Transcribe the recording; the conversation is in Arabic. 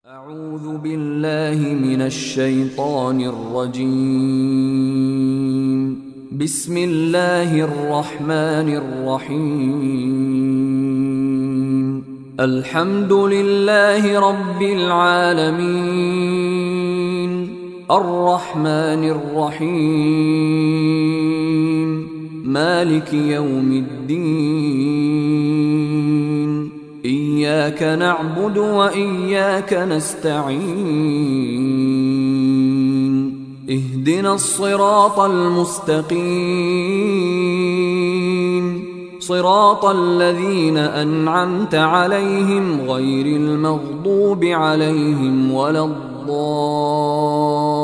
أعوذ بالله من الشيطان الرجيم. بسم الله الرحمن الرحيم. الحمد لله رب العالمين، الرحمن الرحيم، مالك يوم الدين. إياك نعبد وإياك نستعين. اهدنا الصراط المستقيم، صراط الذين أنعمت عليهم غير المغضوب عليهم ولا الضالين.